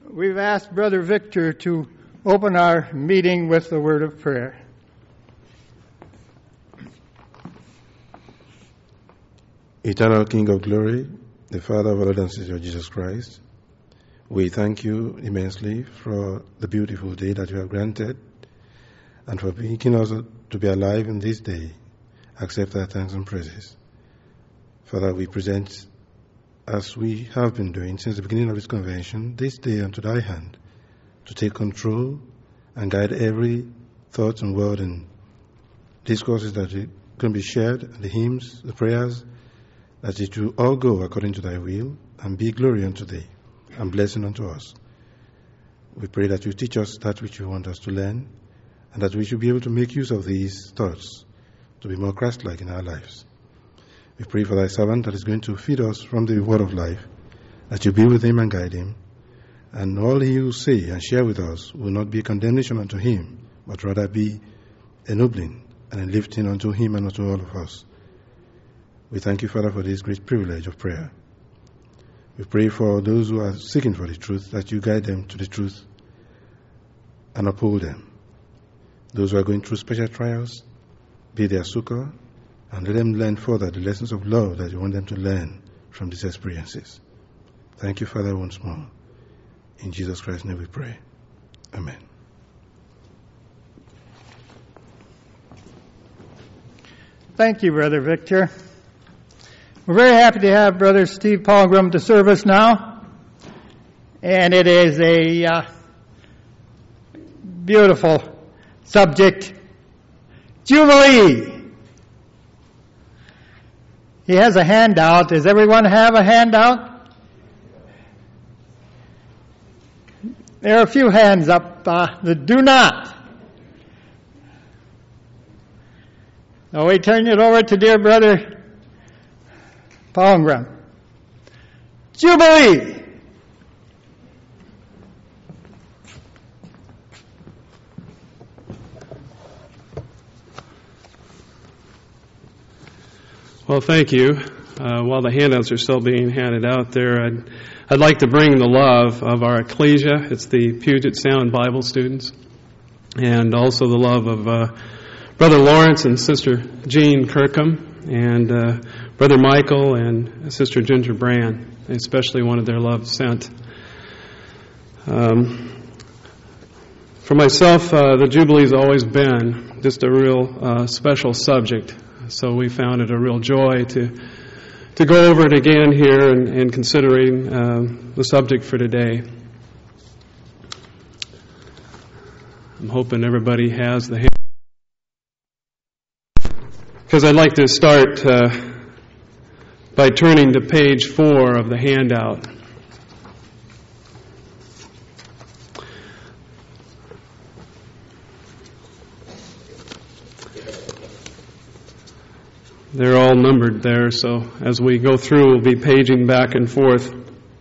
We've asked Brother Victor to open our meeting with the word of prayer. Eternal King of glory, the Father of our Lord and Savior Jesus Christ, we thank you immensely for the beautiful day that you have granted and for making us to be alive in this day. Accept our thanks and praises. Father, we present, as we have been doing since the beginning of this convention, this day unto thy hand to take control and guide every thought and word and discourses that can be shared, the hymns, the prayers, that it will all go according to thy will and be glory unto thee and blessing unto us. We pray that you teach us that which you want us to learn and that we should be able to make use of these thoughts to be more Christ-like in our lives. We pray for thy servant that is going to feed us from the word of life, that you be with him and guide him, and all he will say and share with us will not be a condemnation unto him, but rather be ennobling and a lifting unto him and unto all of us. We thank you, Father, for this great privilege of prayer. We pray for those who are seeking for the truth, that you guide them to the truth and uphold them. Those who are going through special trials, be their succor, and let them learn further the lessons of love that you want them to learn from these experiences. Thank you, Father, once more. In Jesus Christ's name we pray. Amen. Thank you, Brother Victor. We're very happy to have Brother Steve Palgram to serve us now. And it is a beautiful subject, Jubilee. He has a handout. Does everyone have a handout? There are a few hands up that do not. Now we turn it over to dear Brother Palgram. Jubilee. Well, thank you. While the handouts are still being handed out there, I'd like to bring the love of our ecclesia. It's the Puget Sound Bible students, and also the love of Brother Lawrence and Sister Jean Kirkham, and Brother Michael and Sister Ginger Brand. They especially wanted their love sent. For myself, the Jubilee's always been just a real special subject. So we found it a real joy to go over it again here and considering the subject for today. I'm hoping everybody has the hand. Because I'd like to start by turning to page 4 of the handout. They're all numbered there, so as we go through, we'll be paging back and forth.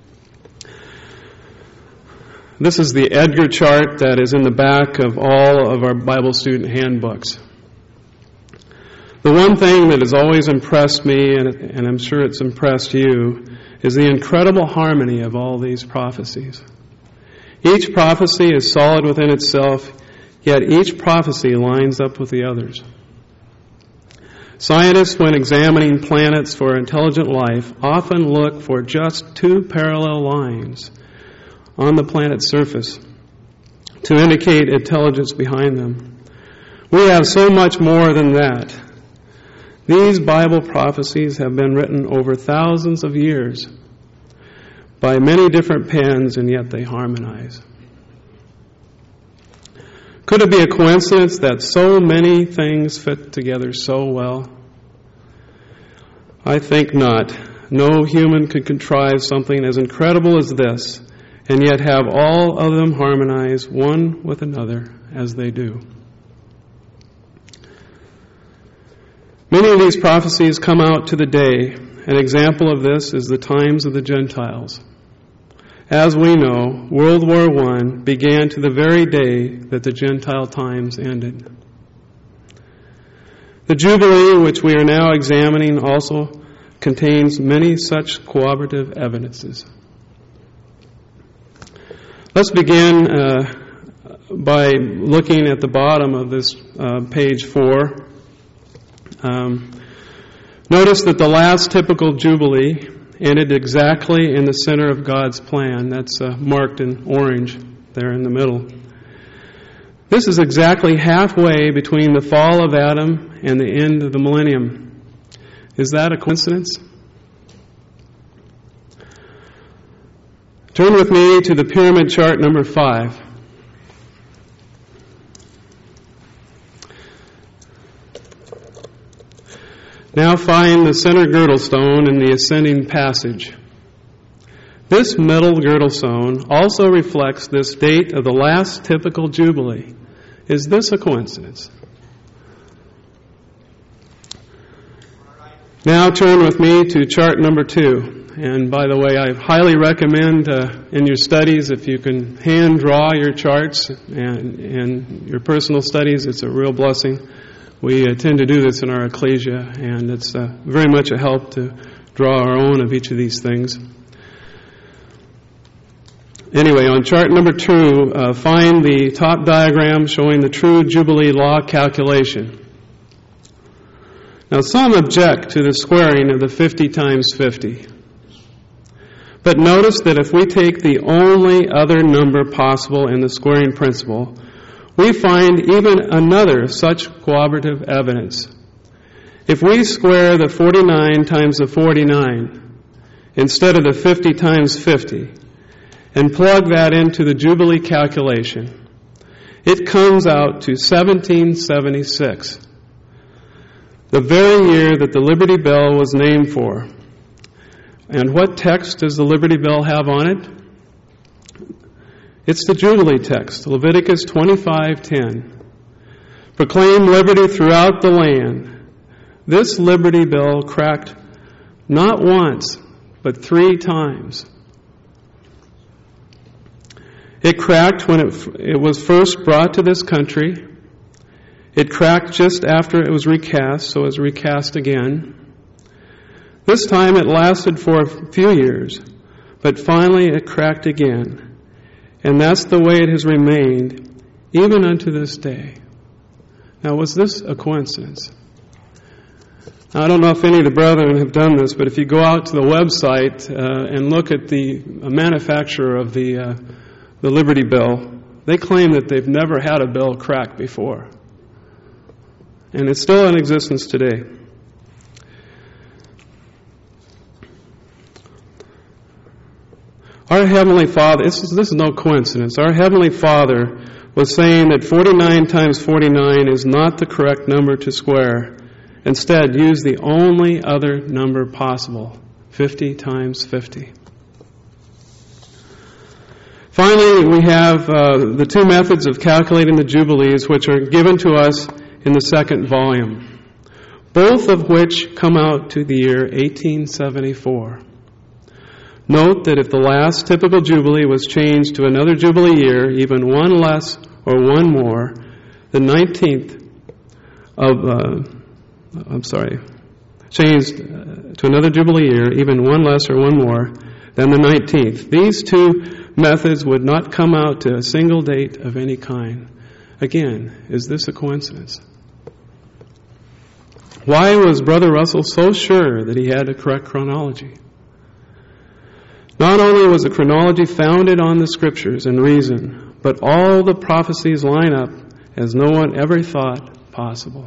This is the Edgar chart that is in the back of all of our Bible student handbooks. The one thing that has always impressed me, and I'm sure it's impressed you, is the incredible harmony of all these prophecies. Each prophecy is solid within itself, yet each prophecy lines up with the others. Scientists, when examining planets for intelligent life, often look for just 2 parallel lines on the planet's surface to indicate intelligence behind them. We have so much more than that. These Bible prophecies have been written over thousands of years by many different pens, and yet they harmonize. Could it be a coincidence that so many things fit together so well? I think not. No human could contrive something as incredible as this, and yet have all of them harmonize one with another as they do. Many of these prophecies come out to the day. An example of this is the times of the Gentiles. As we know, World War I began to the very day that the Gentile times ended. The Jubilee, which we are now examining, also contains many such corroborative evidences. Let's begin by looking at the bottom of this page 4. Notice that the last typical Jubilee ended exactly in the center of God's plan. That's marked in orange there in the middle. This is exactly halfway between the fall of Adam and the end of the millennium. Is that a coincidence? Turn with me to the pyramid chart number 5. Now find the center girdle stone in the ascending passage. This middle girdle stone also reflects this date of the last typical Jubilee. Is this a coincidence? Now turn with me to chart number 2. And by the way, I highly recommend in your studies, if you can hand draw your charts and your personal studies, it's a real blessing. We tend to do this in our ecclesia, and it's very much a help to draw our own of each of these things. Anyway, on chart number 2, find the top diagram showing the true Jubilee law calculation. Now, some object to the squaring of the 50 times 50. But notice that if we take the only other number possible in the squaring principle, we find even another such corroborative evidence. If we square the 49 times the 49 instead of the 50 times 50, and plug that into the Jubilee calculation, it comes out to 1776, the very year that the Liberty Bell was named for. And what text does the Liberty Bell have on it? It's the Jubilee text, Leviticus 25:10. Proclaim liberty throughout the land. This Liberty Bell cracked not once, but 3 times. It cracked when it was first brought to this country. It cracked just after it was recast, so it was recast again. This time it lasted for a few years, but finally it cracked again. And that's the way it has remained, even unto this day. Now, was this a coincidence? Now, I don't know if any of the brethren have done this, but if you go out to the website and look at the manufacturer of the Liberty Bell, they claim that they've never had a bell crack before. And it's still in existence today. Our Heavenly Father, this is no coincidence. Our Heavenly Father was saying that 49 times 49 is not the correct number to square. Instead, use the only other number possible, 50 times 50. Finally, we have the 2 methods of calculating the Jubilees, which are given to us in the 2nd volume, both of which come out to the year 1874. Note that if the last typical Jubilee was changed to another Jubilee year, even one less or one more, the 19th changed to another Jubilee year, even one less or one more than the 19th. These 2 methods would not come out to a single date of any kind. Again, is this a coincidence? Why was Brother Russell so sure that he had a correct chronology? Not only was the chronology founded on the Scriptures and reason, but all the prophecies line up as no one ever thought possible.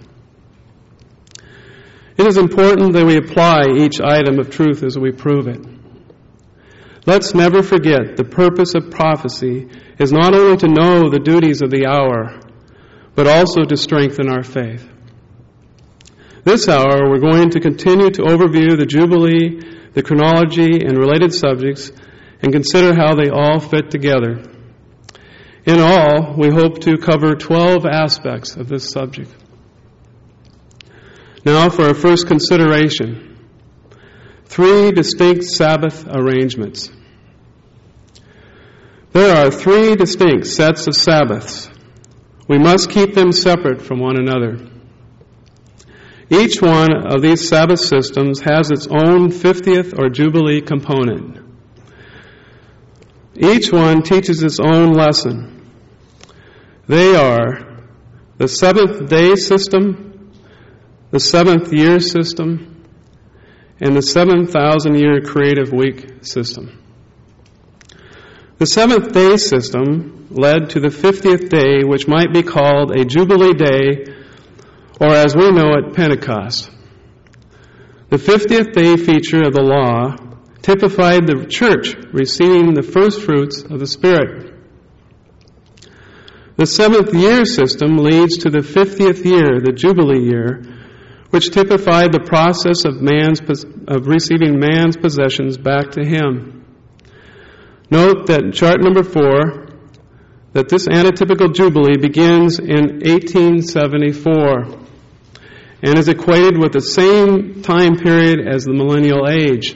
It is important that we apply each item of truth as we prove it. Let's never forget the purpose of prophecy is not only to know the duties of the hour, but also to strengthen our faith. This hour, we're going to continue to overview the Jubilee, the chronology, and related subjects, and consider how they all fit together. In all, we hope to cover 12 aspects of this subject. Now for our first consideration, 3 distinct Sabbath arrangements. There are 3 distinct sets of Sabbaths. We must keep them separate from one another. Each one of these Sabbath systems has its own 50th or Jubilee component. Each one teaches its own lesson. They are the seventh-day system, the seventh-year system, and the 7,000-year creative week system. The seventh-day system led to the 50th day, which might be called a Jubilee Day, or as we know it, Pentecost. The 50th day feature of the law typified the church receiving the first fruits of the Spirit. The seventh year system leads to the 50th year, the Jubilee year, which typified the process of receiving man's possessions back to him. Note that in chart number 4, that this antitypical Jubilee begins in 1874 and is equated with the same time period as the millennial age.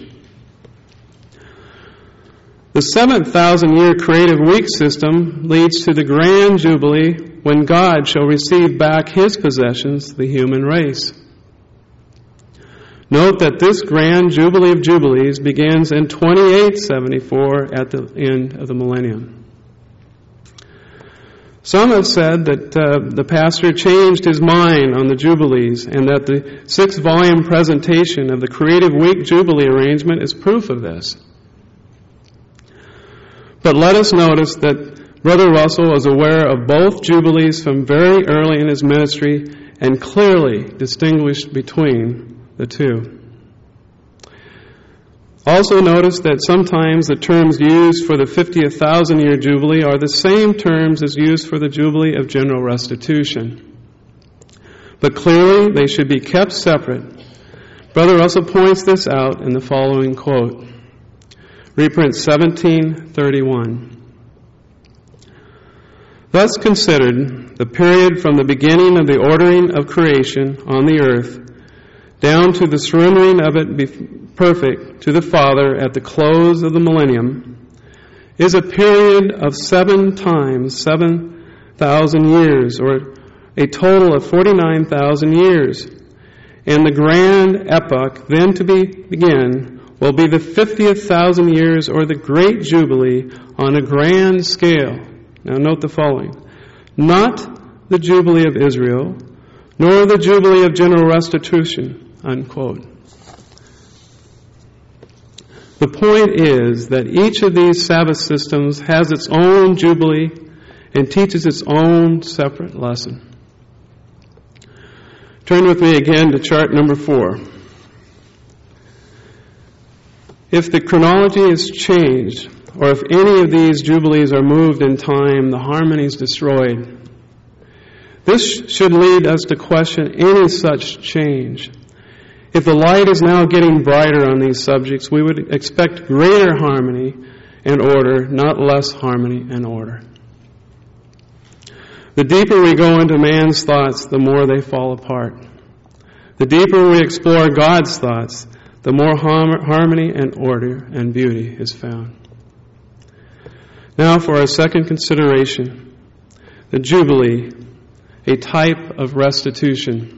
The 7,000-year creative week system leads to the grand Jubilee when God shall receive back his possessions, the human race. Note that this grand Jubilee of Jubilees begins in 2874 at the end of the millennium. Some have said that the pastor changed his mind on the Jubilees and that the 6-volume presentation of the Creative Week Jubilee arrangement is proof of this. But let us notice that Brother Russell was aware of both Jubilees from very early in his ministry and clearly distinguished between the two. Also notice that sometimes the terms used for the 50th thousand-year Jubilee are the same terms as used for the Jubilee of General Restitution. But clearly they should be kept separate. Brother Russell points this out in the following quote. Reprint 1731. Thus considered, the period from the beginning of the ordering of creation on the earth down to the surrendering of it be perfect to the Father at the close of the millennium, is a period of 7 times 7,000 years, or a total of 49,000 years. And the grand epoch then to begin will be the 50th thousand years, or the great Jubilee on a grand scale. Now note the following. Not the Jubilee of Israel, nor the Jubilee of General Restitution, unquote. The point is that each of these Sabbath systems has its own Jubilee and teaches its own separate lesson. Turn with me again to chart number 4. If the chronology is changed, or if any of these Jubilees are moved in time, the harmony is destroyed. This should lead us to question any such change. If the light is now getting brighter on these subjects, we would expect greater harmony and order, not less harmony and order. The deeper we go into man's thoughts, the more they fall apart. The deeper we explore God's thoughts, the more harmony and order and beauty is found. Now for our second consideration, the Jubilee, a type of restitution.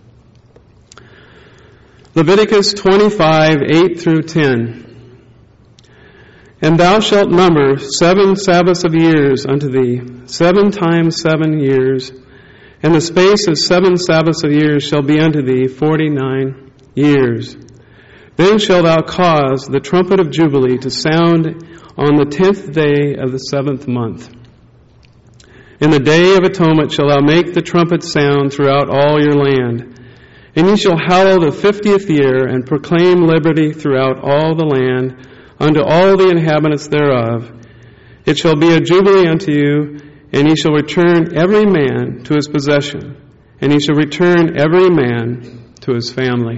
Leviticus 25, 8 through 10. And thou shalt number 7 Sabbaths of years unto thee, 7 times 7 years, and the space of 7 Sabbaths of years shall be unto thee 49 years. Then shalt thou cause the trumpet of Jubilee to sound on the 10th day of the 7th month. In the day of atonement shalt thou make the trumpet sound throughout all your land. And ye shall hallow the 50th year, and proclaim liberty throughout all the land, unto all the inhabitants thereof. It shall be a jubilee unto you, and ye shall return every man to his possession, and ye shall return every man to his family.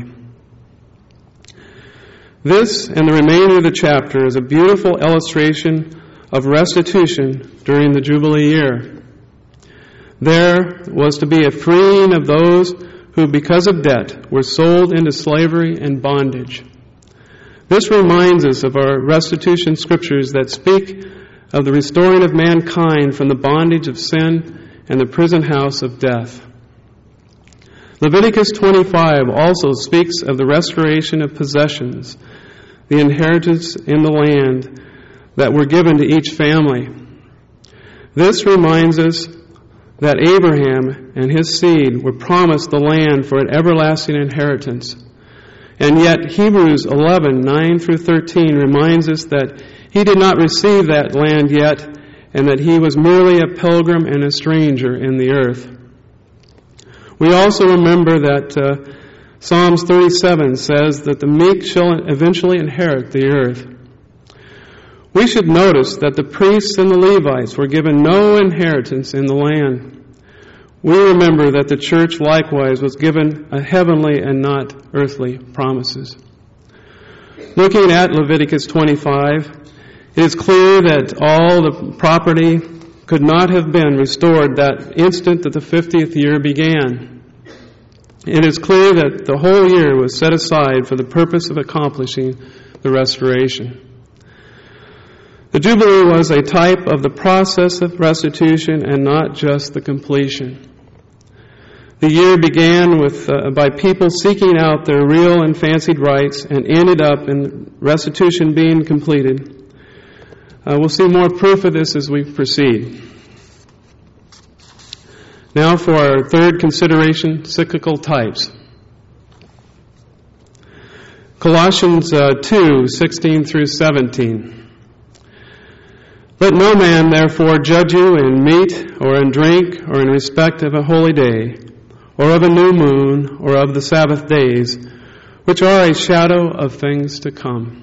This and the remainder of the chapter is a beautiful illustration of restitution during the Jubilee year. There was to be a freeing of those who, because of debt, were sold into slavery and bondage. This reminds us of our restitution scriptures that speak of the restoring of mankind from the bondage of sin and the prison house of death. Leviticus 25 also speaks of the restoration of possessions, the inheritance in the land, that were given to each family. This reminds us that Abraham and his seed were promised the land for an everlasting inheritance. And yet Hebrews 11, 9 through 13 reminds us that he did not receive that land yet, and that he was merely a pilgrim and a stranger in the earth. We also remember that Psalms 37 says that the meek shall eventually inherit the earth. We should notice that the priests and the Levites were given no inheritance in the land. We remember that the church likewise was given a heavenly and not earthly promises. Looking at Leviticus 25, it is clear that all the property could not have been restored that instant that the 50th year began. It is clear that the whole year was set aside for the purpose of accomplishing the restoration. The Jubilee was a type of the process of restitution and not just the completion. The year began by people seeking out their real and fancied rights and ended up in restitution being completed. We'll see more proof of this as we proceed. Now for our third consideration, cyclical types. Colossians 2, 16 through 17. Let no man therefore judge you in meat or in drink or in respect of a holy day or of a new moon or of the Sabbath days, which are a shadow of things to come.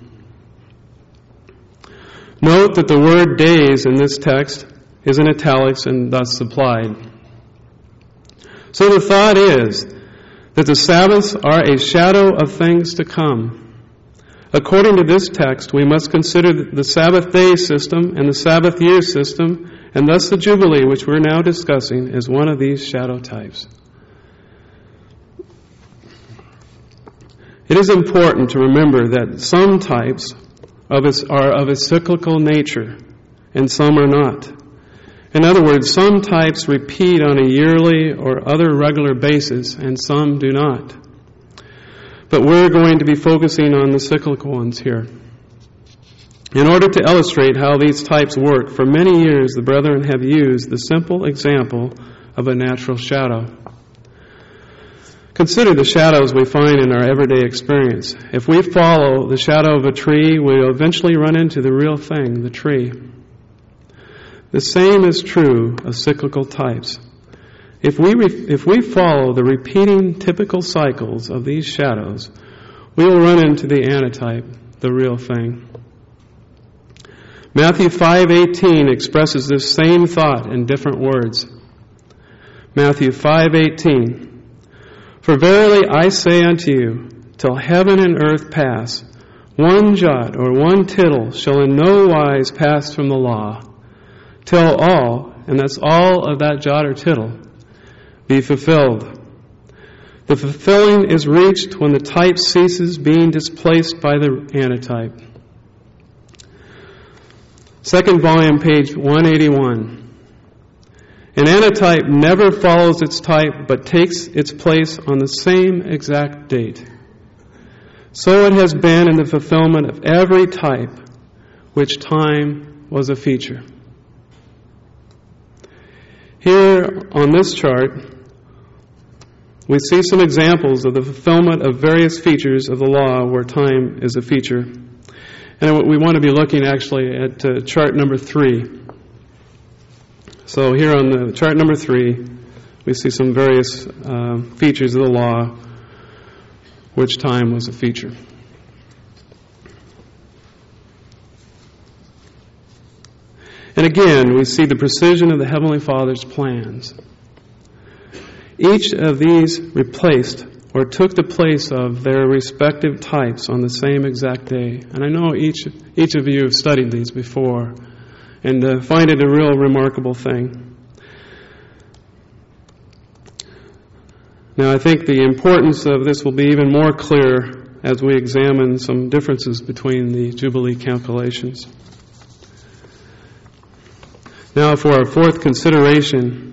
Note that the word days in this text is in italics and thus supplied. So the thought is that the Sabbaths are a shadow of things to come. According to this text, we must consider the Sabbath day system and the Sabbath year system, and thus the Jubilee, which we're now discussing, as one of these shadow types. It is important to remember that some types are of a cyclical nature, and some are not. In other words, some types repeat on a yearly or other regular basis, and some do not. But we're going to be focusing on the cyclical ones here. In order to illustrate how these types work, for many years the brethren have used the simple example of a natural shadow. Consider the shadows we find in our everyday experience. If we follow the shadow of a tree, we'll eventually run into the real thing, the tree. The same is true of cyclical types. If we follow the repeating typical cycles of these shadows, we will run into the antitype, the real thing. Matthew 5:18 expresses this same thought in different words. Matthew 5:18. For verily I say unto you, till heaven and earth pass, one jot or one tittle shall in no wise pass from the law, till all, and that's all of that jot or tittle, be fulfilled. The fulfilling is reached when the type ceases being displaced by the antitype. Second volume, page 181. An antitype never follows its type, but takes its place on the same exact date. So it has been in the fulfillment of every type, which time was a feature. Here on this chart, we see some examples of the fulfillment of various features of the law where time is a feature. And we want to be looking actually at chart number 3. So here on the chart number 3, we see some various features of the law which time was a feature. And again, we see the precision of the Heavenly Father's plans. Each of these replaced or took the place of their respective types on the same exact day. And I know each of you have studied these before and find it a real remarkable thing. Now, I think the importance of this will be even more clear as we examine some differences between the Jubilee calculations. Now, for our fourth consideration,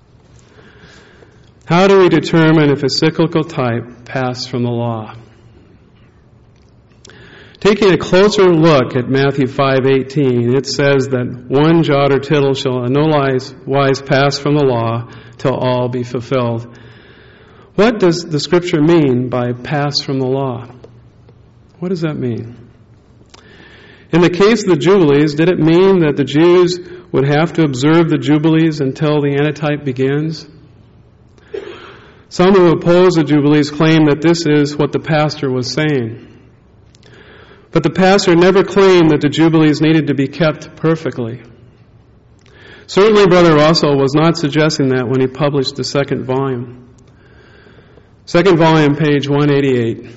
how do we determine if a cyclical type passed from the law? Taking a closer look at Matthew 5:18, it says that one jot or tittle shall in no wise pass from the law till all be fulfilled. What does the Scripture mean by pass from the law? What does that mean? In the case of the Jubilees, did it mean that the Jews would have to observe the Jubilees until the antitype begins? Some who oppose the Jubilees claim that this is what the pastor was saying. But the pastor never claimed that the Jubilees needed to be kept perfectly. Certainly, Brother Russell was not suggesting that when he published the second volume. Second volume, page 188.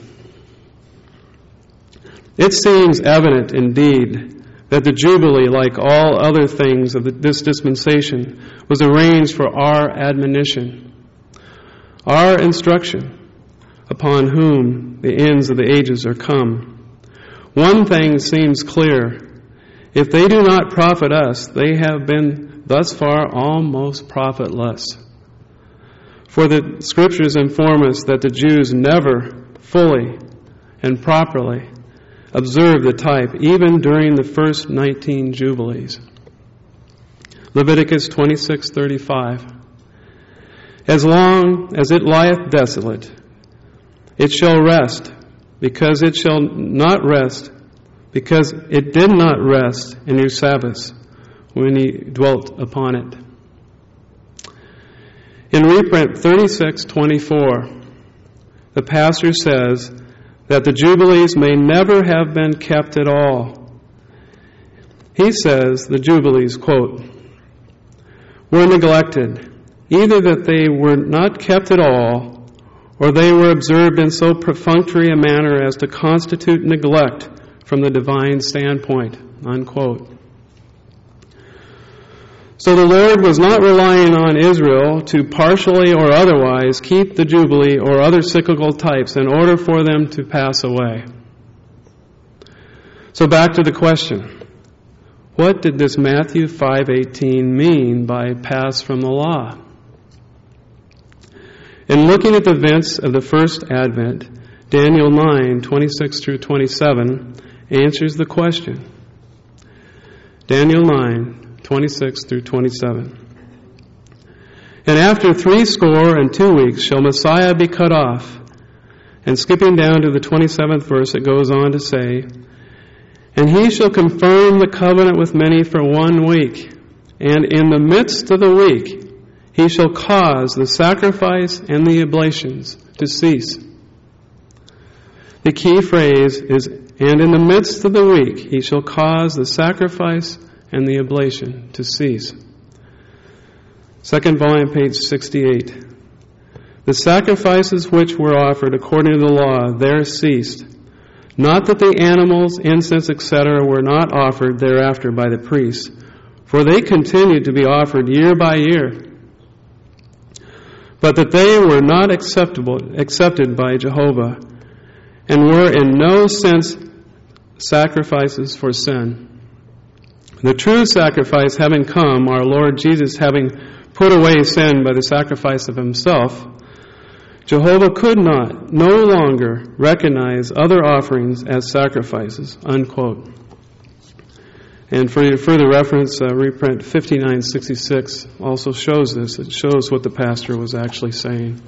It seems evident indeed that the Jubilee, like all other things of this dispensation, was arranged for our admonition, our instruction, upon whom the ends of the ages are come. One thing seems clear. If they do not profit us, they have been thus far almost profitless. For the Scriptures inform us that the Jews never fully and properly observed the type, even during the first 19 Jubilees. Leviticus 26:35. As long as it lieth desolate, it shall rest, because it shall not rest, because it did not rest in your Sabbaths when ye dwelt upon it. In reprint 36:24, the pastor says that the Jubilees may never have been kept at all. He says the Jubilees, quote, were neglected, either that they were not kept at all, or they were observed in so perfunctory a manner as to constitute neglect from the divine standpoint, unquote. So the Lord was not relying on Israel to partially or otherwise keep the Jubilee or other cyclical types in order for them to pass away. So back to the question. What did this Matthew 5:18 mean by pass from the law? In looking at the events of the first Advent, Daniel 9:26 through 27 answers the question. Daniel 9:26 through 27. And after 62 weeks shall Messiah be cut off. And skipping down to the 27th verse, it goes on to say, and he shall confirm the covenant with many for 1 week. And in the midst of the week, he shall cause the sacrifice and the oblations to cease. The key phrase is, and in the midst of the week, he shall cause the sacrifice and the oblation to cease. Second volume, page 68. The sacrifices which were offered according to the law there ceased. Not that the animals, incense, etc. were not offered thereafter by the priests, for they continued to be offered year by year, but that they were not accepted by Jehovah, and were in no sense sacrifices for sin. The true sacrifice having come, our Lord Jesus having put away sin by the sacrifice of himself, Jehovah could no longer recognize other offerings as sacrifices, unquote. And for your further reference, reprint 5966 also shows this. It shows what the pastor was actually saying.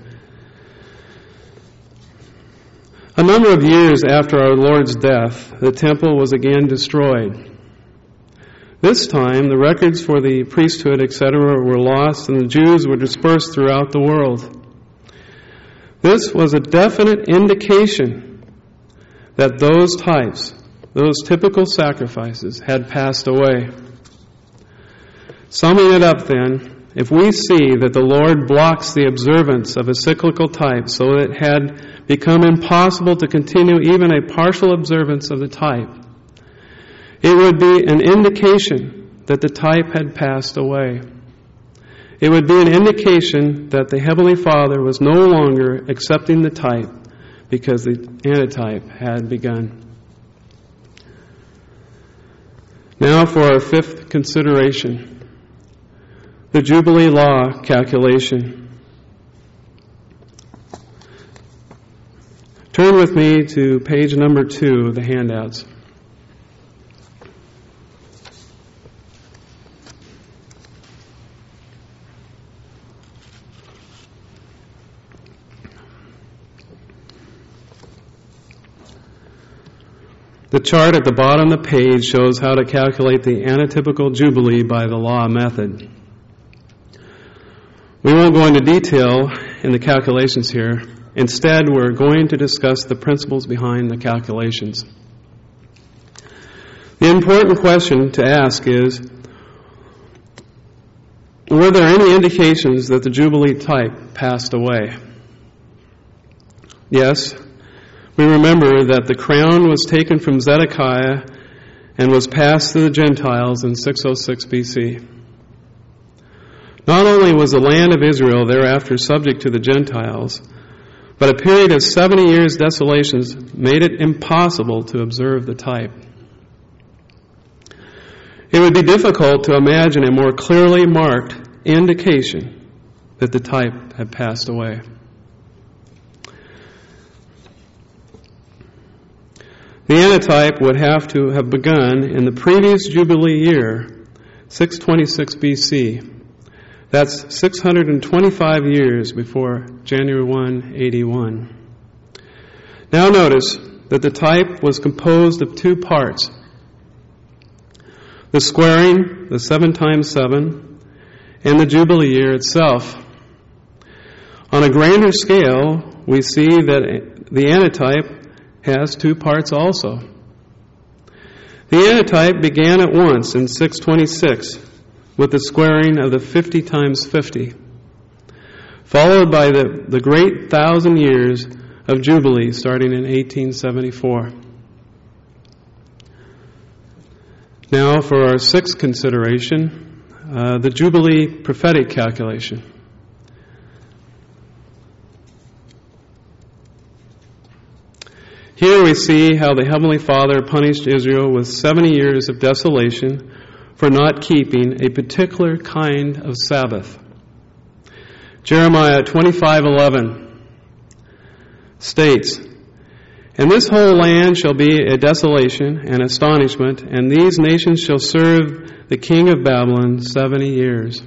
A number of years after our Lord's death, the temple was again destroyed. This time, the records for the priesthood, etc., were lost, and the Jews were dispersed throughout the world. This was a definite indication that those types, those typical sacrifices, had passed away. Summing it up then, if we see that the Lord blocks the observance of a cyclical type so that it had become impossible to continue even a partial observance of the type, it would be an indication that the type had passed away. It would be an indication that the Heavenly Father was no longer accepting the type because the antitype had begun. Now for our fifth consideration, the Jubilee Law calculation. Turn with me to page number 2 of the handouts. The chart at the bottom of the page shows how to calculate the antitypical Jubilee by the law method. We won't go into detail in the calculations here. Instead, we're going to discuss the principles behind the calculations. The important question to ask is, were there any indications that the Jubilee type passed away? Yes. We remember that the crown was taken from Zedekiah and was passed to the Gentiles in 606 BC. Not only was the land of Israel thereafter subject to the Gentiles, but a period of 70 years' desolations made it impossible to observe the type. It would be difficult to imagine a more clearly marked indication that the type had passed away. The antitype would have to have begun in the previous Jubilee year, 626 BC. That's 625 years before January 1, 81. Now notice that the type was composed of 2 parts. The squaring, the 7 times 7, and the Jubilee year itself. On a grander scale, we see that the antitype has 2 parts also. The antitype began at once in 626 with the squaring of the 50 times 50, followed by the great 1,000 years of Jubilee starting in 1874. Now for our 6th consideration, the Jubilee prophetic calculation. Here we see how the Heavenly Father punished Israel with 70 years of desolation for not keeping a particular kind of Sabbath. Jeremiah 25:11 states, "And this whole land shall be a desolation and astonishment, and these nations shall serve the king of Babylon 70 years."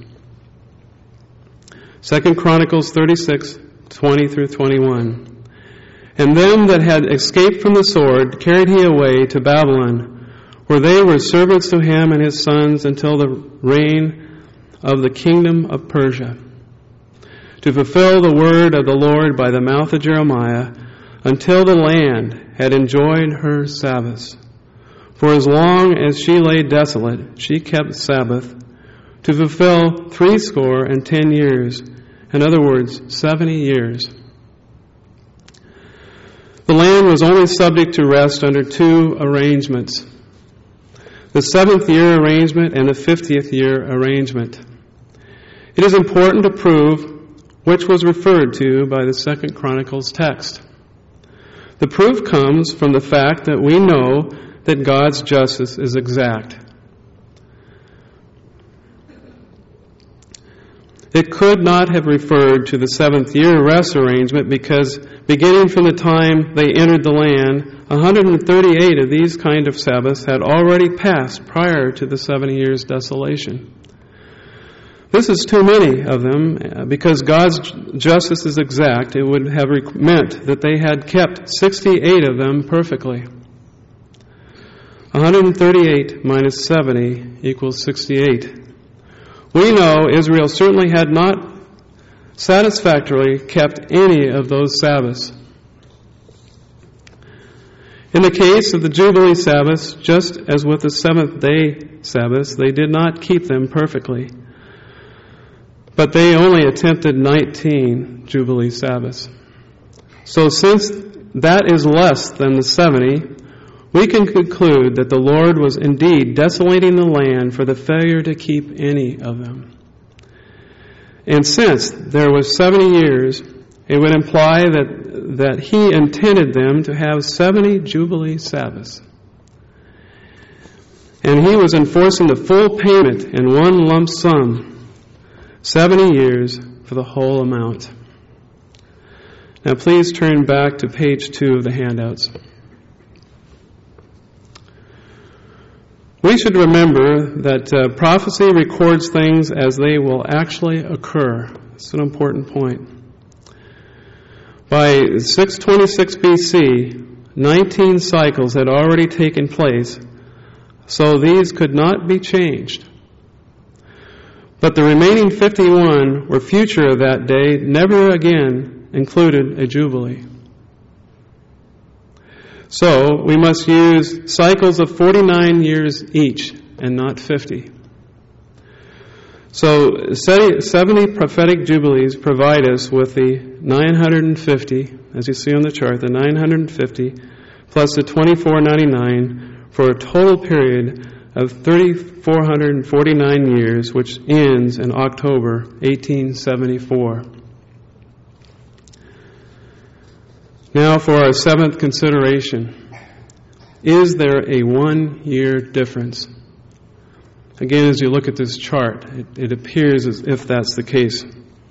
2 Chronicles 36:20 through 21. "And them that had escaped from the sword carried he away to Babylon, where they were servants to him and his sons until the reign of the kingdom of Persia, to fulfill the word of the Lord by the mouth of Jeremiah, until the land had enjoyed her Sabbaths. For as long as she lay desolate, she kept Sabbath, to fulfill 70 years, in other words, 70 years. The land was only subject to rest under 2 arrangements: the 7th year arrangement and the 50th year arrangement. It is important to prove which was referred to by the 2 Chronicles text. The proof comes from the fact that we know that God's justice is exact. It could not have referred to the 7th year rest arrangement because beginning from the time they entered the land, 138 of these kind of Sabbaths had already passed prior to the 70 years desolation. This is too many of them because God's justice is exact. It would have meant that they had kept 68 of them perfectly. 138 minus 70 equals 68. We know Israel certainly had not satisfactorily kept any of those Sabbaths. In the case of the Jubilee Sabbaths, just as with the 7th-day Sabbaths, they did not keep them perfectly. But they only attempted 19 Jubilee Sabbaths. So since that is less than the 70, we can conclude that the Lord was indeed desolating the land for the failure to keep any of them. And since there was 70 years, it would imply that He intended them to have 70 Jubilee Sabbaths. And He was enforcing the full payment in one lump sum, 70 years for the whole amount. Now please turn back to page 2 of the handouts. We should remember that prophecy records things as they will actually occur. It's an important point. By 626 BC, 19 cycles had already taken place, so these could not be changed. But the remaining 51 were future of that day, never again included a jubilee. So we must use cycles of 49 years each and not 50. So 70 prophetic jubilees provide us with the 950, as you see on the chart, the 950 plus the 2499 for a total period of 3,449 years, which ends in October 1874. Now for our seventh consideration. Is there a 1-year difference? Again, as you look at this chart, it appears as if that's the case.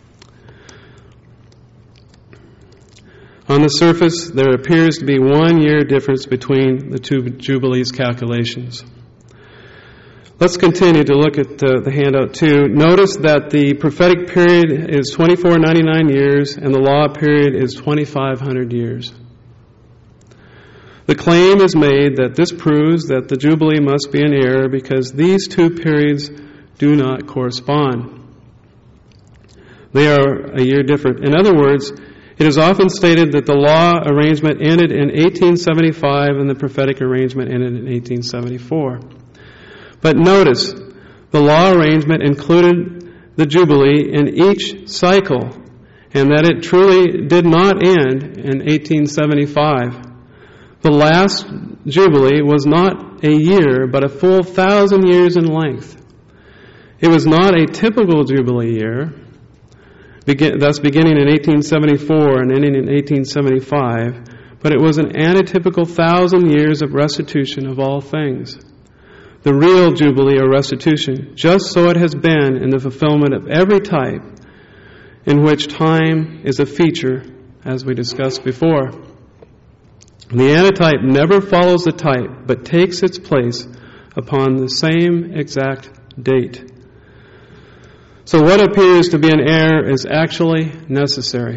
On the surface, there appears to be 1 year difference between the two Jubilees calculations. Let's continue to look at the handout 2. Notice that the prophetic period is 2499 years and the law period is 2500 years. The claim is made that this proves that the Jubilee must be in error because these two periods do not correspond. They are a year different. In other words, it is often stated that the law arrangement ended in 1875 and the prophetic arrangement ended in 1874. But notice, the law arrangement included the Jubilee in each cycle, and that it truly did not end in 1875. The last Jubilee was not a year, but a full 1,000 years in length. It was not a typical Jubilee year, thus beginning in 1874 and ending in 1875, but it was an antitypical 1,000 years of restitution of all things. The real Jubilee or restitution, just so it has been in the fulfillment of every type in which time is a feature, as we discussed before. The antitype never follows the type, but takes its place upon the same exact date. So what appears to be an error is actually necessary.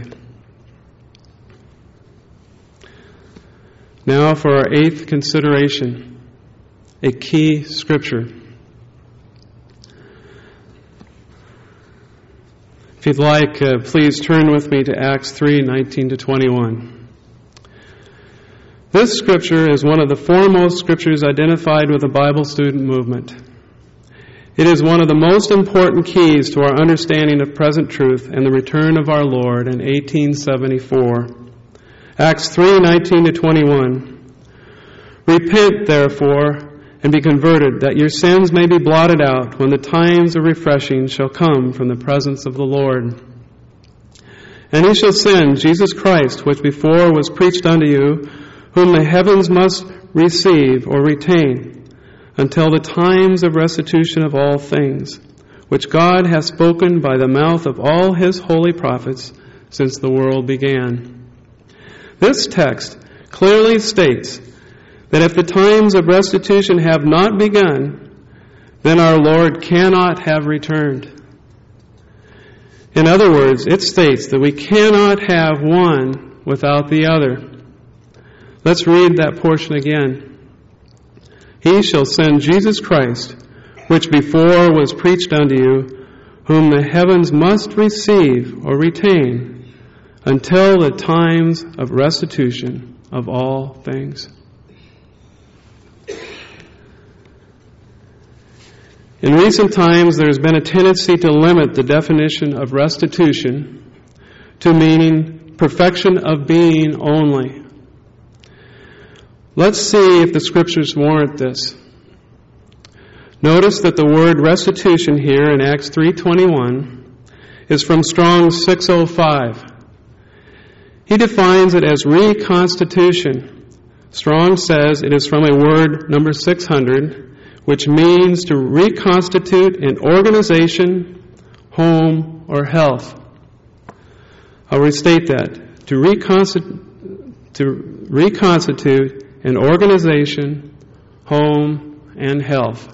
Now for our eighth consideration. A key scripture. If you'd like, please turn with me to Acts 3:19-21. This scripture is one of the foremost scriptures identified with the Bible student movement. It is one of the most important keys to our understanding of present truth and the return of our Lord in 1874. Acts 3:19-21. Repent, therefore, and be converted, that your sins may be blotted out when the times of refreshing shall come from the presence of the Lord. And he shall send Jesus Christ, which before was preached unto you, whom the heavens must receive or retain, until the times of restitution of all things, which God hath spoken by the mouth of all his holy prophets since the world began. This text clearly states that if the times of restitution have not begun, then our Lord cannot have returned. In other words, it states that we cannot have one without the other. Let's read that portion again. He shall send Jesus Christ, which before was preached unto you, whom the heavens must receive or retain, until the times of restitution of all things. In recent times, there has been a tendency to limit the definition of restitution to meaning perfection of being only. Let's see if the scriptures warrant this. Notice that the word restitution here in Acts 3:21 is from Strong's 605. He defines it as reconstitution. Strong says it is from a word number 600, which means to reconstitute in organization, home, or health. I'll restate that. to reconstitute an organization, home, and health.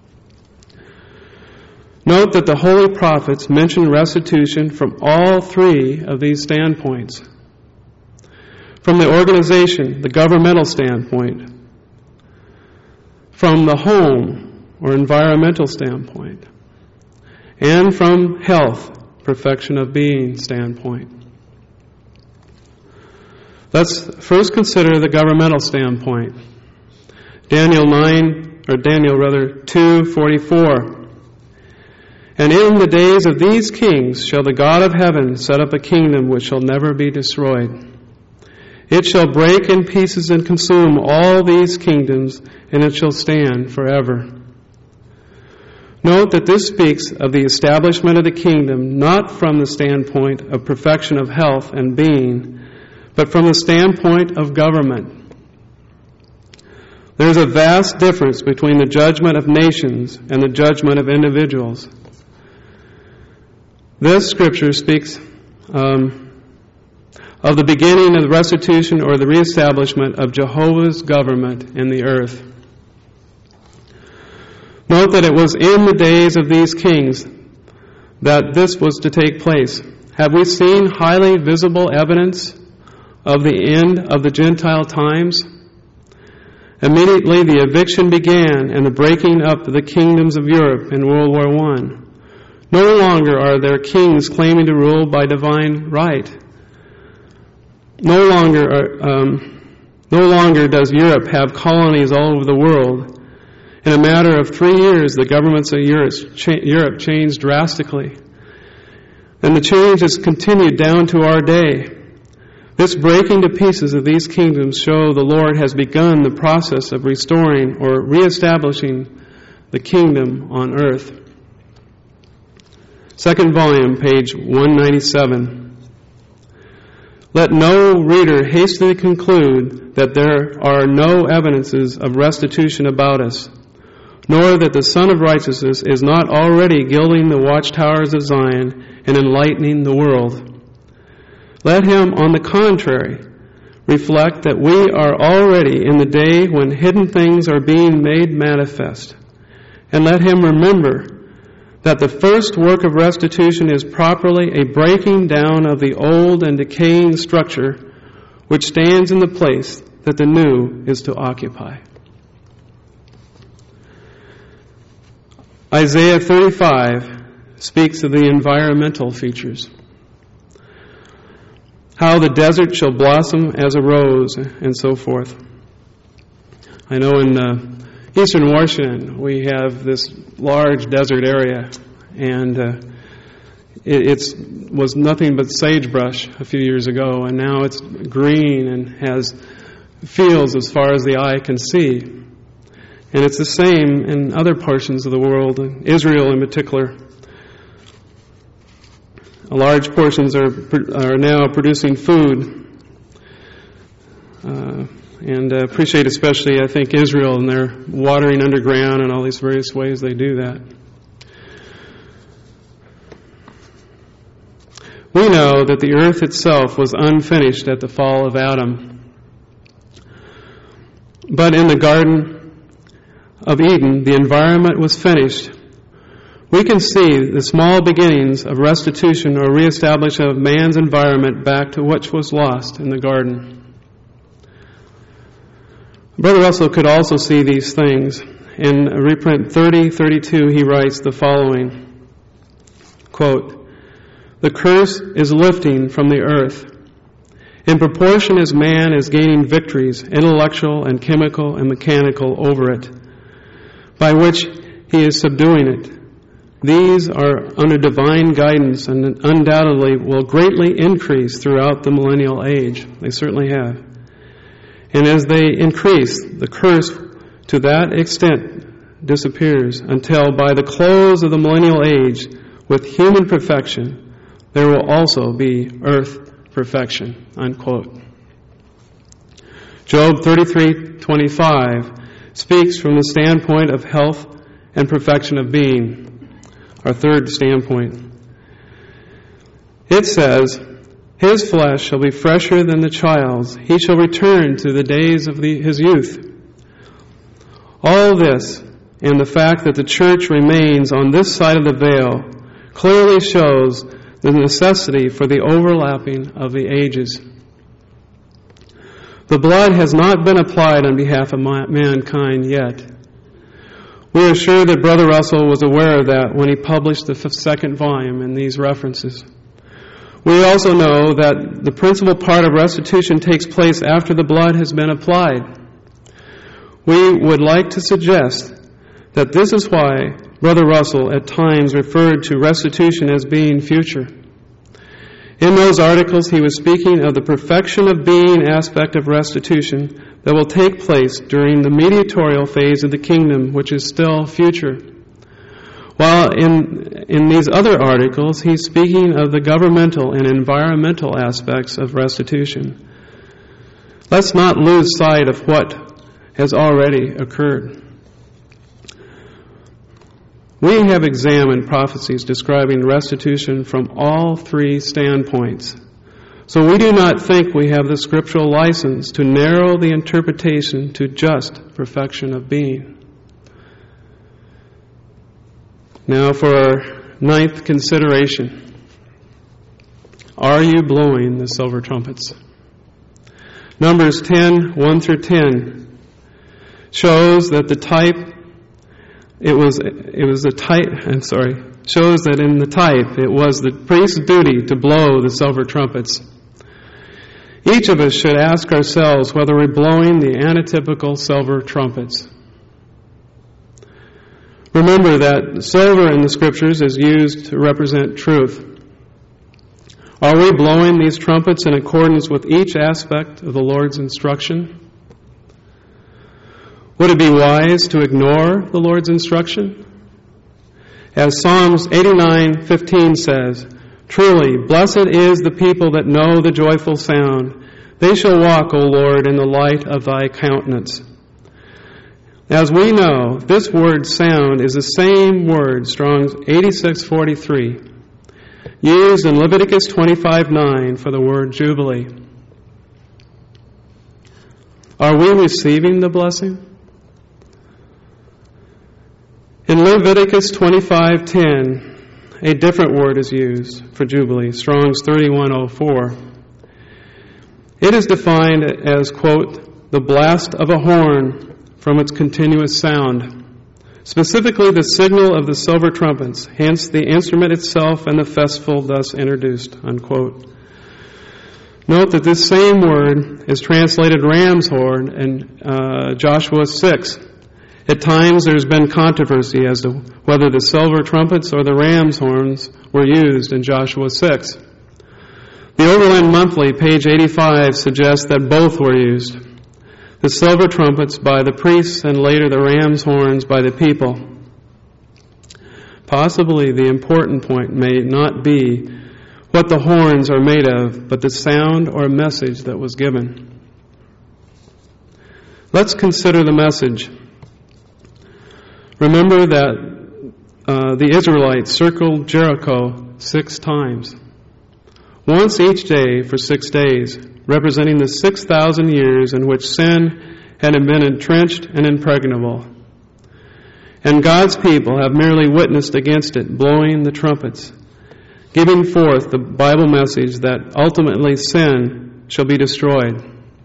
Note that the holy prophets mention restitution from all three of these standpoints. From the organization, the governmental standpoint. From the home or environmental standpoint. And from health, perfection of being standpoint. Let's first consider the governmental standpoint. Daniel 2:44. And in the days of these kings shall the God of heaven set up a kingdom which shall never be destroyed. It shall break in pieces and consume all these kingdoms, and it shall stand forever. Note that this speaks of the establishment of the kingdom not from the standpoint of perfection of health and being, but from the standpoint of government. There is a vast difference between the judgment of nations and the judgment of individuals. This scripture speaks of the beginning of the restitution or the reestablishment of Jehovah's government in the earth. Note that it was in the days of these kings that this was to take place. Have we seen highly visible evidence of the end of the Gentile times? Immediately the eviction began and the breaking up of the kingdoms of Europe in World War I. No longer are there kings claiming to rule by divine right. No longer does Europe have colonies all over the world. In a matter of 3 years, the governments of Europe changed drastically. And the change has continued down to our day. This breaking to pieces of these kingdoms show the Lord has begun the process of restoring or reestablishing the kingdom on earth. Second volume, page 197. Let no reader hastily conclude that there are no evidences of restitution about us, nor that the Son of Righteousness is not already gilding the watchtowers of Zion and enlightening the world. Let him, on the contrary, reflect that we are already in the day when hidden things are being made manifest. And let him remember that the first work of restitution is properly a breaking down of the old and decaying structure which stands in the place that the new is to occupy. Isaiah 35 speaks of the environmental features. How the desert shall blossom as a rose, and so forth. I know in eastern Washington we have this large desert area, and it was nothing but sagebrush a few years ago, and now it's green and has fields as far as the eye can see. And it's the same in other portions of the world, Israel in particular. Large portions are now producing food. And appreciate especially, I think, Israel and their watering underground and all these various ways they do that. We know that the earth itself was unfinished at the fall of Adam. But in the Garden of Eden, the environment was finished. We can see the small beginnings of restitution or reestablishment of man's environment back to what was lost in the garden. Brother Russell could also see these things. In reprint 30:32, he writes the following, quote, "The curse is lifting from the earth. In proportion as man is gaining victories, intellectual and chemical and mechanical, over it, by which he is subduing it. These are under divine guidance and undoubtedly will greatly increase throughout the millennial age." They certainly have. And as they increase, the curse to that extent disappears until by the close of the millennial age, with human perfection, there will also be earth perfection, unquote. Job 33:25 speaks from the standpoint of health and perfection of being, our third standpoint. It says, His flesh shall be fresher than the child's. He shall return to the days of his youth. All this, and the fact that the church remains on this side of the veil, clearly shows the necessity for the overlapping of the ages. The blood has not been applied on behalf of mankind yet. We are sure that Brother Russell was aware of that when he published the second volume in these references. We also know that the principal part of restitution takes place after the blood has been applied. We would like to suggest that this is why Brother Russell at times referred to restitution as being future. In those articles, he was speaking of the perfection of being aspect of restitution that will take place during the mediatorial phase of the kingdom, which is still future. While in these other articles, he's speaking of the governmental and environmental aspects of restitution. Let's not lose sight of what has already occurred. We have examined prophecies describing restitution from all three standpoints. So we do not think we have the scriptural license to narrow the interpretation to just perfection of being. Now for our ninth consideration. Are you blowing the silver trumpets? Numbers 10, 1 through 10 shows that the type shows that in the type it was the priest's duty to blow the silver trumpets. Each of us should ask ourselves whether we're blowing the antitypical silver trumpets. Remember that silver in the Scriptures is used to represent truth. Are we blowing these trumpets in accordance with each aspect of the Lord's instruction? Would it be wise to ignore the Lord's instruction? As Psalms 89:15 says, "Truly, blessed is the people that know the joyful sound. They shall walk, O Lord, in the light of thy countenance." As we know, this word sound is the same word, Strong's 8643, used in Leviticus 25:9 for the word jubilee. Are we receiving the blessing? In Leviticus 25:10, a different word is used for jubilee, Strong's 3104. It is defined as, quote, the blast of a horn from its continuous sound, specifically the signal of the silver trumpets, hence the instrument itself and the festival thus introduced, unquote. Note that this same word is translated ram's horn in Joshua 6. At times there's been controversy as to whether the silver trumpets or the ram's horns were used in Joshua 6. The Overland Monthly, page 85, suggests that both were used. The silver trumpets by the priests and later the ram's horns by the people. Possibly the important point may not be what the horns are made of, but the sound or message that was given. Let's consider the message. Remember that the Israelites circled Jericho 6 times. Once each day for 6 days, representing the 6,000 years in which sin had been entrenched and impregnable. And God's people have merely witnessed against it, blowing the trumpets, giving forth the Bible message that ultimately sin shall be destroyed.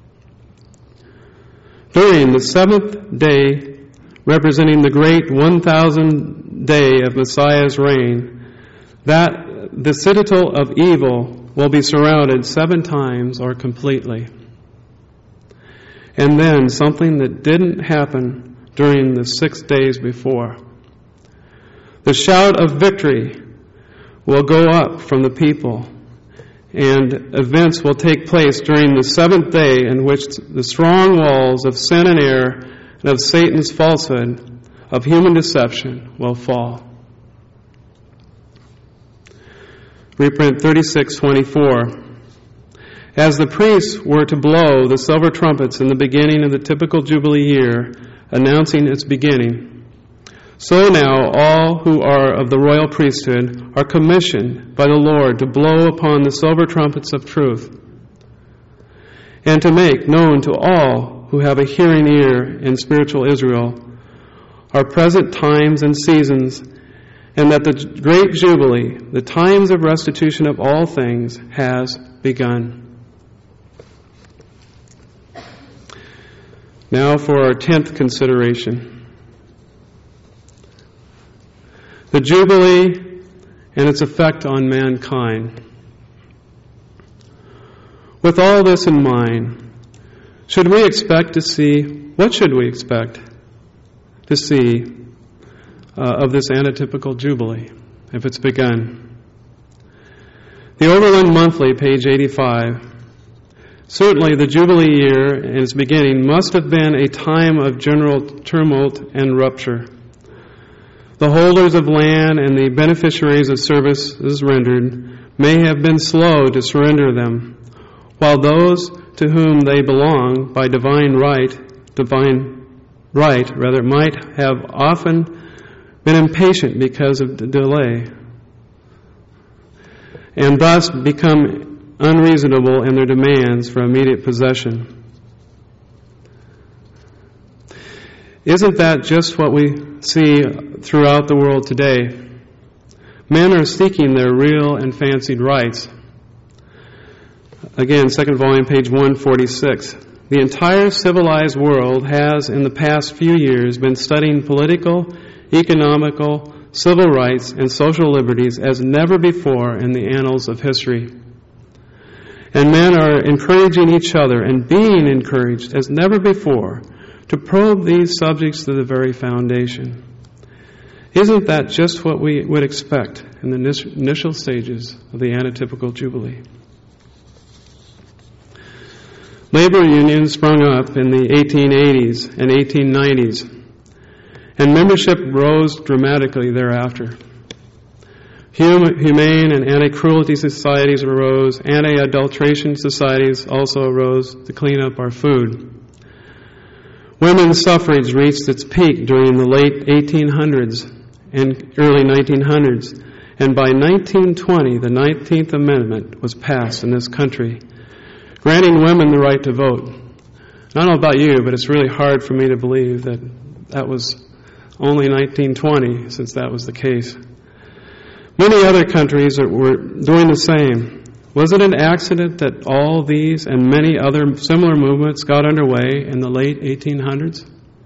During the 7th day, representing the great 1,000 day of Messiah's reign, that the citadel of evil will be surrounded 7 times or completely. And then something that didn't happen during the 6 days before. The shout of victory will go up from the people, and events will take place during the 7th day in which the strong walls of sin and error and of Satan's falsehood, of human deception, will fall. Reprint 36:24. As the priests were to blow the silver trumpets in the beginning of the typical Jubilee year, announcing its beginning, So now all who are of the royal priesthood are commissioned by the Lord to blow upon the silver trumpets of truth, and to make known to all who have a hearing ear in spiritual Israel our present times and seasons, and that the great Jubilee, the times of restitution of all things, has begun. Now for our 10th consideration. The Jubilee and its effect on mankind. With all this in mind, what should we expect to see of this antitypical Jubilee, if it's begun? The Overland Monthly, page 85. Certainly the Jubilee year in its beginning must have been a time of general tumult and rupture. The holders of land and the beneficiaries of services rendered may have been slow to surrender them, while those to whom they belong by divine right might have often been impatient because of the delay, and thus become unreasonable in their demands for immediate possession. Isn't that just what we see throughout the world today? Men are seeking their real and fancied rights. Again, second volume, page 146. The entire civilized world has, in the past few years, been studying political, economical, civil rights, and social liberties as never before in the annals of history. And men are encouraging each other and being encouraged as never before to probe these subjects to the very foundation. Isn't that just what we would expect in the initial stages of the antitypical Jubilee? Labor unions sprung up in the 1880s and 1890s, and membership rose dramatically thereafter. Humane and anti-cruelty societies arose. Anti-adulteration societies also arose to clean up our food. Women's suffrage reached its peak during the late 1800s and early 1900s, and by 1920, the 19th Amendment was passed in this country, granting women the right to vote. I don't know about you, but it's really hard for me to believe that that was only 1920, since that was the case. Many other countries were doing the same. Was it an accident that all these and many other similar movements got underway in the late 1800s?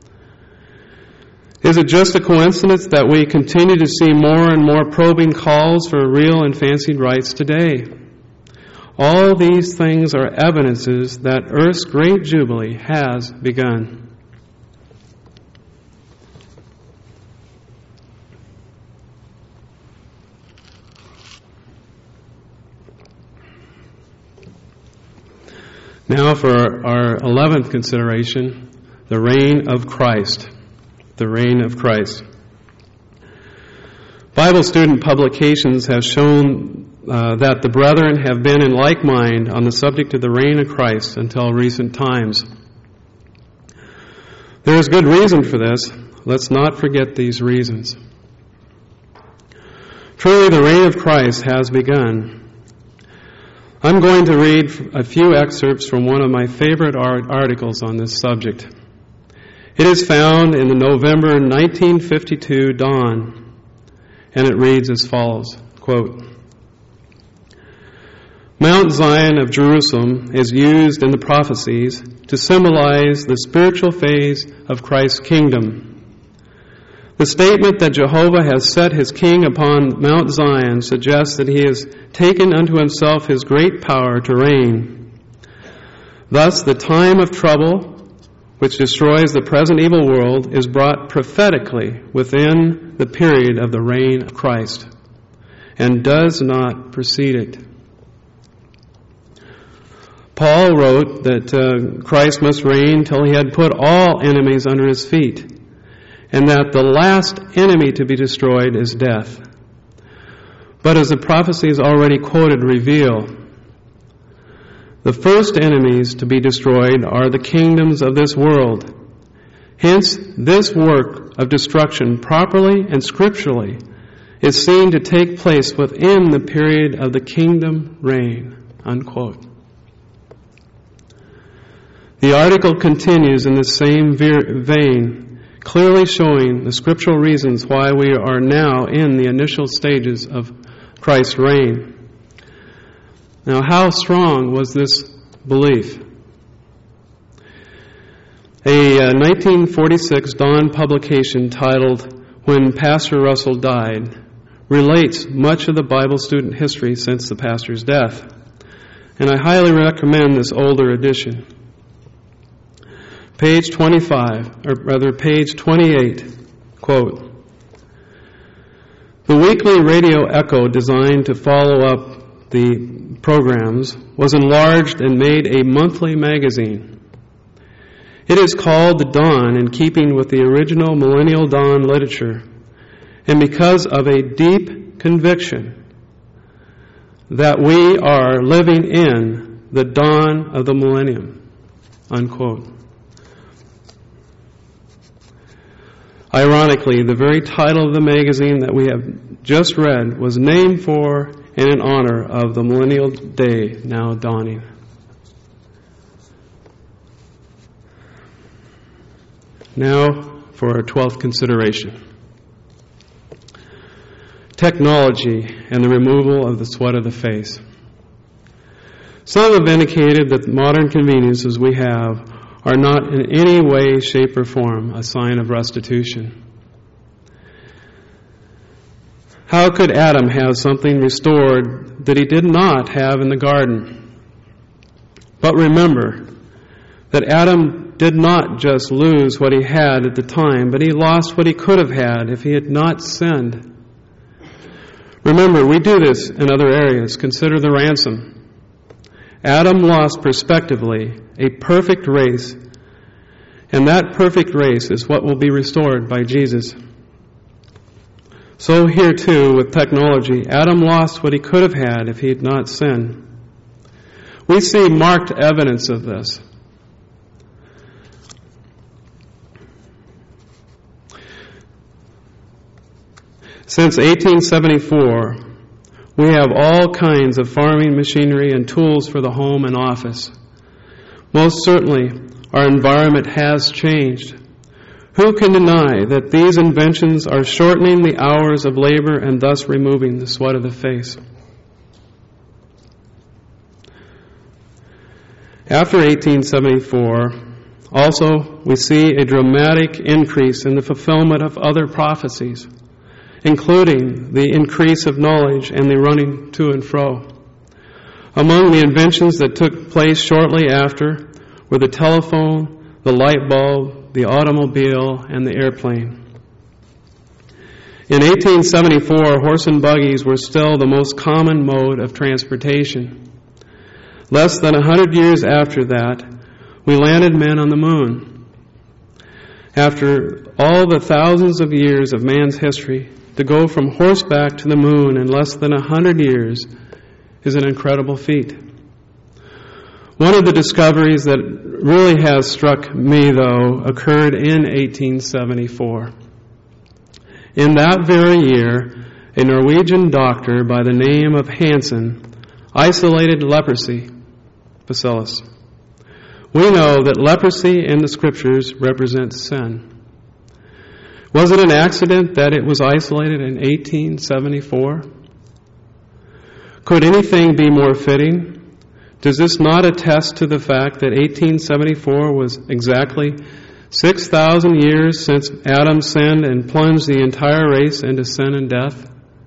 Is it just a coincidence that we continue to see more and more probing calls for real and fancied rights today? All these things are evidences that Earth's great Jubilee has begun. Now for our 11th consideration, the reign of Christ. The reign of Christ. Bible student publications have shown that the brethren have been in like mind on the subject of the reign of Christ until recent times. There is good reason for this. Let's not forget these reasons. Truly, the reign of Christ has begun. I'm going to read a few excerpts from one of my favorite articles on this subject. It is found in the November 1952 Dawn, and it reads as follows, quote, Mount Zion of Jerusalem is used in the prophecies to symbolize the spiritual phase of Christ's kingdom. The statement that Jehovah has set his king upon Mount Zion suggests that he has taken unto himself his great power to reign. Thus, the time of trouble, which destroys the present evil world, is brought prophetically within the period of the reign of Christ and does not precede it. Paul wrote that Christ must reign till he had put all enemies under his feet, and that the last enemy to be destroyed is death. But as the prophecies already quoted reveal, the first enemies to be destroyed are the kingdoms of this world, Hence, this work of destruction, properly and scripturally, is seen to take place within the period of the kingdom reign." Unquote. The article continues in the same vein, clearly showing the scriptural reasons why we are now in the initial stages of Christ's reign. Now, how strong was this belief? A 1946 Dawn publication titled "When Pastor Russell Died" relates much of the Bible student history since the pastor's death, and I highly recommend this older edition. Page 28, quote, "The weekly radio echo designed to follow up the programs was enlarged and made a monthly magazine. It is called the Dawn in keeping with the original Millennial Dawn literature, and because of a deep conviction that we are living in the dawn of the millennium." Unquote. Ironically, the very title of the magazine that we have just read was named for and in honor of the millennial day now dawning. Now for our 12th consideration. Technology and the removal of the sweat of the face. Some have indicated that the modern conveniences we have are not in any way, shape, or form a sign of restitution. How could Adam have something restored that he did not have in the garden? But remember that Adam did not just lose what he had at the time, but he lost what he could have had if he had not sinned. Remember, we do this in other areas. Consider the ransom. Adam lost prospectively a perfect race, and that perfect race is what will be restored by Jesus. So here too, with technology, Adam lost what he could have had if he had not sinned. We see marked evidence of this. Since 1874, we have all kinds of farming machinery and tools for the home and office. Most certainly, our environment has changed. Who can deny that these inventions are shortening the hours of labor and thus removing the sweat of the face? After 1874, also, we see a dramatic increase in the fulfillment of other prophecies, including the increase of knowledge and the running to and fro. Among the inventions that took place shortly after were the telephone, the light bulb, the automobile, and the airplane. In 1874, horse and buggies were still the most common mode of transportation. Less than 100 years after that, we landed men on the moon. After all the thousands of years of man's history, to go from horseback to the moon in less than 100 years is an incredible feat. One of the discoveries that really has struck me, though, occurred in 1874. In that very year, a Norwegian doctor by the name of Hansen isolated leprosy, bacillus. We know that leprosy in the Scriptures represents sin. Was it an accident that it was isolated in 1874? Could anything be more fitting? Does this not attest to the fact that 1874 was exactly 6,000 years since Adam sinned and plunged the entire race into sin and death?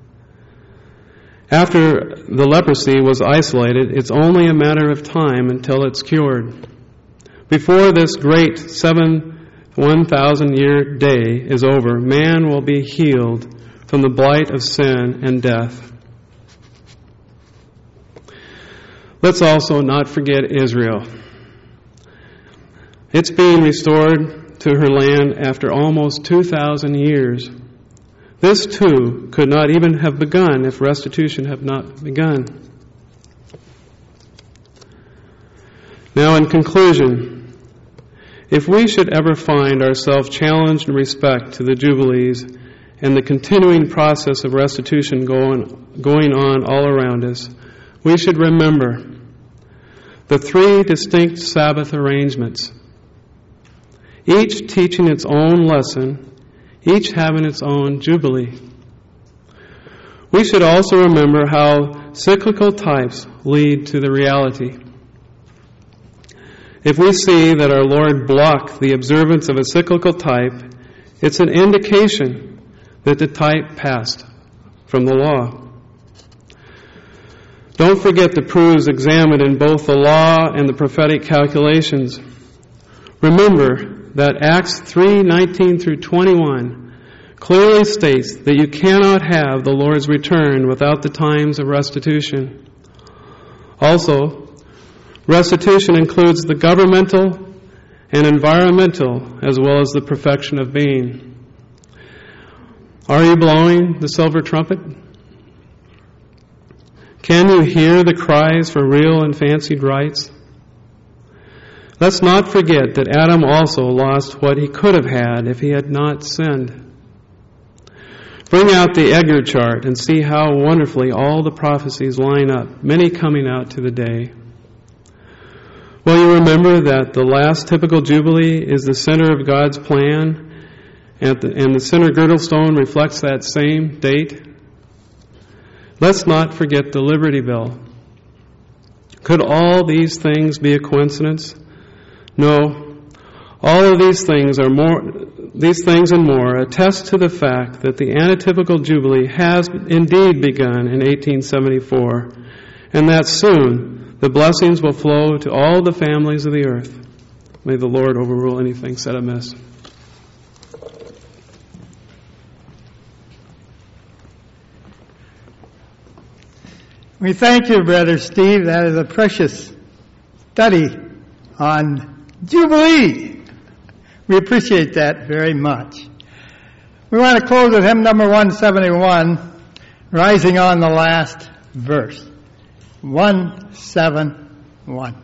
After the leprosy was isolated, it's only a matter of time until it's cured. Before this great 1,000-year day is over, man will be healed from the blight of sin and death. Let's also not forget Israel. It's being restored to her land after almost 2,000 years. This too could not even have begun if restitution had not begun. Now, in conclusion, If we should ever find ourselves challenged in respect to the Jubilees and the continuing process of restitution going on all around us, we should remember the three distinct Sabbath arrangements, each teaching its own lesson, each having its own Jubilee. We should also remember how cyclical types lead to the reality. If we see that our Lord blocked the observance of a cyclical type, it's an indication that the type passed from the law. Don't forget the proofs examined in both the law and the prophetic calculations. Remember that Acts 3:19 through 21 clearly states that you cannot have the Lord's return without the times of restitution. Also, restitution includes the governmental and environmental as well as the perfection of being. Are you blowing the silver trumpet? Can you hear the cries for real and fancied rights? Let's not forget that Adam also lost what he could have had if he had not sinned. Bring out the Edgar chart and see how wonderfully all the prophecies line up, many coming out to the day. Will you remember that the last typical Jubilee is the center of God's plan, and the center girdle stone reflects that same date? Let's not forget the Liberty Bell. Could all these things be a coincidence? No. All of these things and more attest to the fact that the antitypical Jubilee has indeed begun in 1874, and that soon the blessings will flow to all the families of the earth. May the Lord overrule anything said amiss. We thank you, Brother Steve. That is a precious study on Jubilee. We appreciate that very much. We want to close with hymn number 171, Rising on the Last Verse. 171.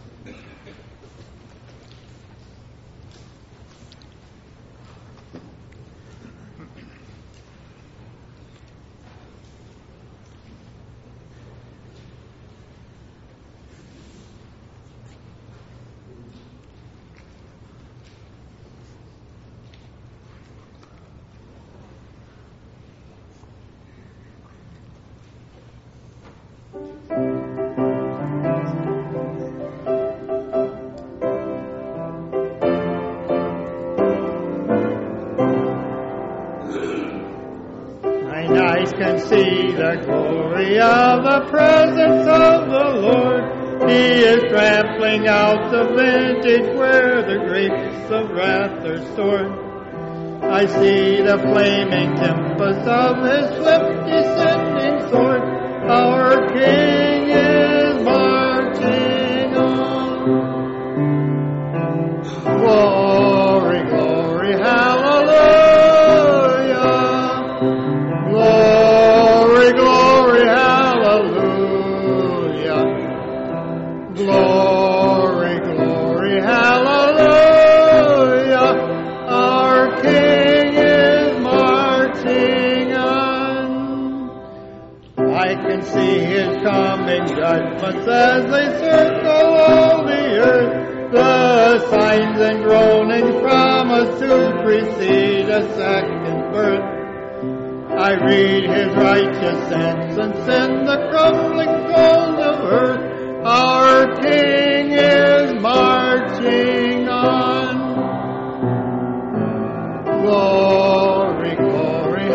Can see the glory of the presence of the Lord. He is trampling out the vintage where the grapes of wrath are stored. I see the flaming tempest of his swift descending sword. Our King is marching on. Glory, glory, hallelujah. Glory, glory, hallelujah. Glory, glory, hallelujah. Our King is marching on. I can see his coming judgments as they circle all the earth. The signs and groanings promise to precede a second birth. I read his righteous sentence in the crumbling coals of earth. Our King is marching on. Glory, glory,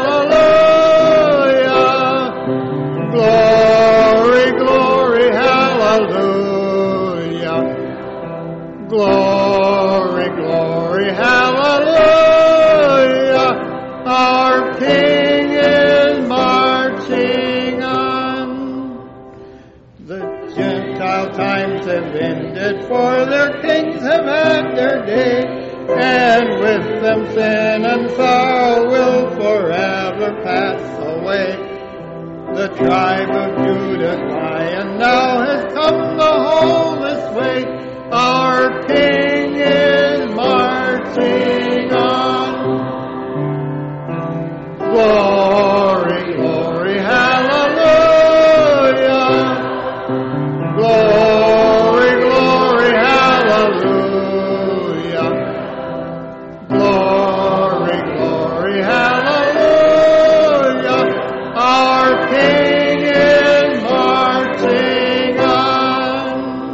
hallelujah. Glory, glory, hallelujah. Glory, glory, hallelujah. Our King is marching on. The Gentile times have ended, for their kings have had their day, and with them sin and sorrow will forever pass away. The tribe of Judah's Lion now has come the whole this way. Our King is marching on. Glory, glory, hallelujah. Glory, glory, hallelujah. Glory, glory, hallelujah. Our King is marching on.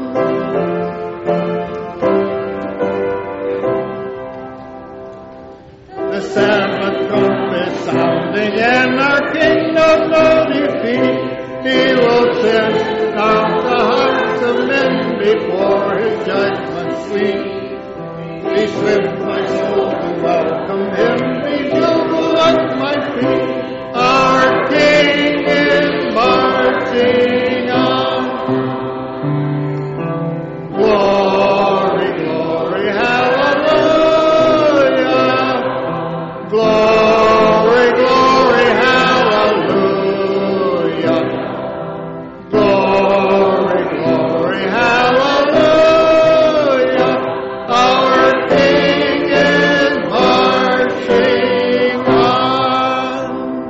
The seventh trumpet sounding, and our King knows no defeat. He will send down the hearts of men before his judgment sweet. Be swift, my soul, to welcome him. Be nimble at my feet. Our King is marching on. Glory, glory, hallelujah. Glory, glory, hallelujah. Glory, glory, hallelujah. Our King is marching on.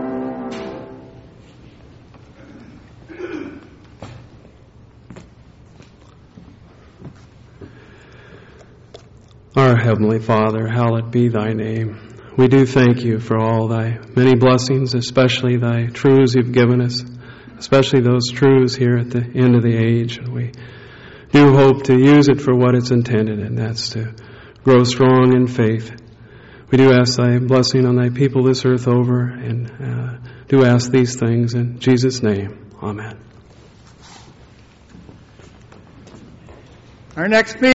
Our Heavenly Father, hallowed be thy name. We do thank you for all thy many blessings, especially thy truths you've given us, especially those truths here at the end of the age. We do hope to use it for what it's intended, and that's to grow strong in faith. We do ask thy blessing on thy people this earth over, and do ask these things in Jesus' name. Amen. Our next speaker